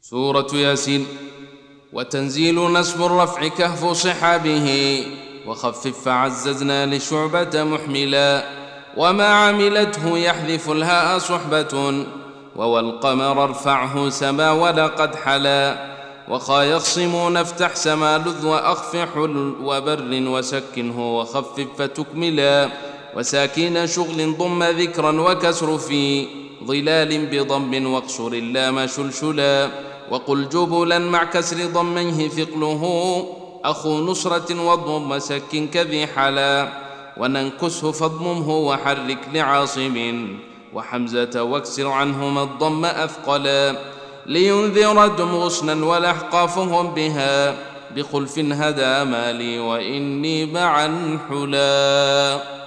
سورة ياسين. وتنزيل نسب الرفع كهف صحابه، وخفف فعززنا لشعبة محملا، وما عملته يحذف الهاء صحبة، والقمر ارفعه سما ولقد حلا، وخا يخصمون افتح سما لذ وأخف حل وبر وسكنه وخفف فتكملا، وساكين شغل ضم ذكرا وكسر في ظلال بضم واقصر اللام شلشلا، وقل جبلا مع كسر ضميه ثقله أخو نصرة واضم سك كذي حلا، وننكسه فاضممه وحرك لعاصم وحمزة واكسر عنهما الضم أثقلا، لينذر دم غصنا ولحقافهم بها بخلف هدى مالي وإني معا حلا.